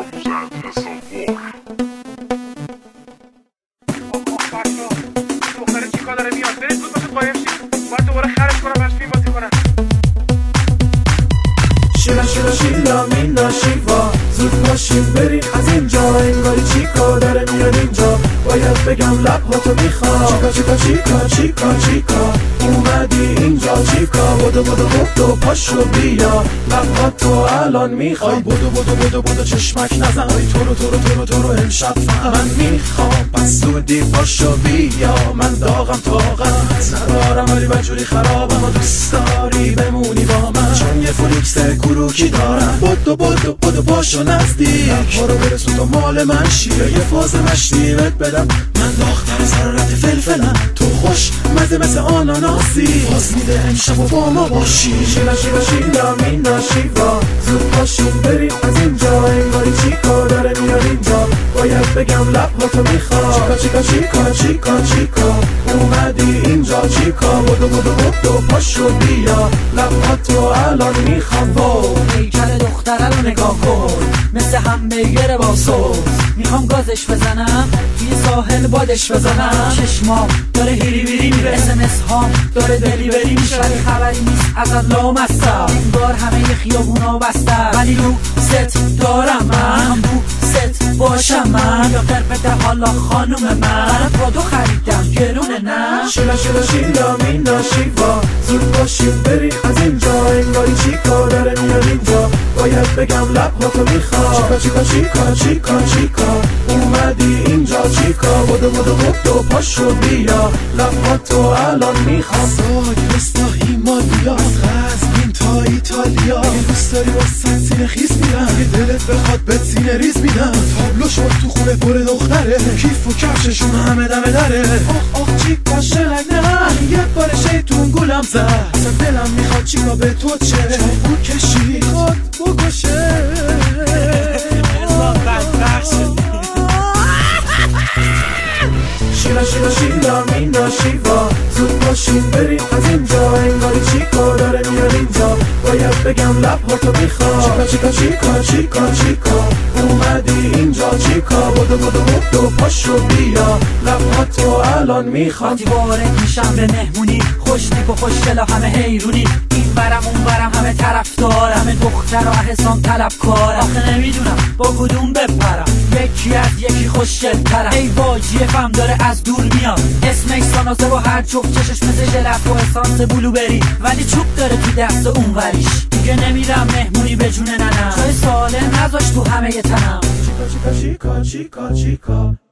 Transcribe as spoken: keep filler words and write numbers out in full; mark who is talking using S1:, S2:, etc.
S1: دختره چیکار داره میاد؟ برید زود باشه قایم شید. باید دوباره خرج کنم براش فیلم بازی کنم.
S2: شیلا شیلا شیلا مینا شیوا زود باشیم بریم از اینجا، انگاری چیکار داره میاد اینجا. باید بگم لبهاتو میخوام. چیکا چیکا چیکا چیکا چیکا اومدی اینجا چیکا. بودو بودو بودو پاشو بیا لبهاتو الان میخوام. بودو بودو بودو بودو چشمک نزن. تو رو تو رو تو رو تو رو امشب فقط من میخوام. پس زودی پاشو بیا من داغم طاقت ندارم ولی بجوری خرابم و دوست داری بمونی با من چون یه فلیکس کروکی دارم. بودو بودو بودو پاشو نزدیک لبها رو برسون تو مال من شیره یه فاز مشتی بهت بدم. من داختر ذرت فلفلم تو خوش مزه مثل آناناسی باز میده امشب و با ما باشی. شیلا شیلا شیلا مینا شیوا زود باشیم بریم از اینجا، انگاری چیکار داره میاد اینجا. باید بگم لبهاتو میخوام. چیکا چیکا چیکا چیکا اومدی اینجا چیکا. بودو بودو بودو پاشو بیا لبهاتو الان میخوام.
S3: هیکل دختره رو نگاه کن مثل همبرگر با سوس. میخوام گازش بزنم توی ساحل بادش بزنم. چشمام داره هیری بیری میره، اس ام اس هام داره دلیوری میشه ولی خبری نیست ازت لامصب. انگار همه خیابونا بستن ولی رو ست دارم من. میخوام رو ست باشم من یا قربت حالا خانوم من. برات با دو خریدم گرونه نه.
S2: شیلا شیلا شیلا مینا شیوا زود باشیم بریم از اینجا، انگاری چیکار داره میاد اینجا. باید بگم لبهاتو میخوام. چیکا چیکا چیکا چیکا اومدی اینجا چیکا. بودو بودو بودو پاشو بیا لبهاتو الان میخوام. ساک مثل هیمالیا از قزوین تا ایتالیا دوست داری با سنسین خیس میرم. یه دلت بخواد بهت سینه ریز میدم. تابلو شد تو خونه پر دختره کیف و کفششون همه دمه دره. آخ آخ چیکا شلنگ نه یه بار شیطون گولم زد. اصلا دلم میخواد چیکا به تو چه چاقو کشی خود بکشه. شیلا شیلا شیلا مینا شیوا زود باشیم بریم از اینجا، انگاری چیکار داره میاد اینجا. باید بگم لبهاتو میخوام. چیکا چیکا چیکا چیکا اومدی اینجا چیکا. بودو بودو بودو پاشو بیا لبهاتو الان میخوام.
S3: وقتی وارد میشم به مهمونی خوشتیپ و خوشگل و همه حیرونی. این برم اون برم همه طرفدار همه دختر و حسام طلبکارم. آخه نمیدونم با کدوم بپرم یکی از یکی خوشگل‌ترم. ای واجی فهم داره از دور میاد اسمش سانازه و هر جفت چشش مثل ژلف و اسانس بلوبری ولی چوب داره تو دست اون وریش. دیگه نمیرم مهمونی به جون ننم جای سالم نذاش تو همه تنم.
S2: چیکا چیکا چیکا چیکا چیکا